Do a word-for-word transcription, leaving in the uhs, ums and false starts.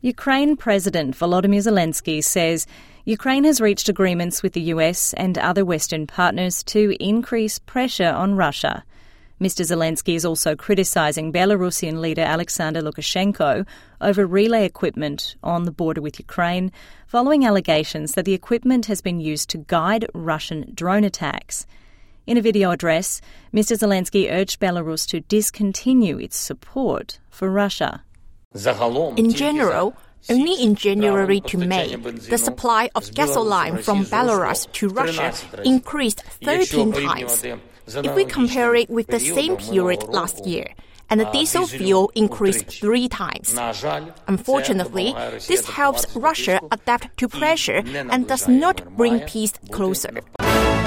Ukraine President Volodymyr Zelensky says Ukraine has reached agreements with the U S and other Western partners to increase pressure on Russia. Mister Zelensky is also criticising Belarusian leader Alexander Lukashenko over relay equipment on the border with Ukraine, following allegations that the equipment has been used to guide Russian drone attacks. In a video address, Mister Zelensky urged Belarus to discontinue its support for Russia. In general, only in January to May, the supply of gasoline from Belarus to Russia increased thirteen times. If we compare it with the same period last year, and the diesel fuel increased three times. Unfortunately, this helps Russia adapt to pressure and does not bring peace closer.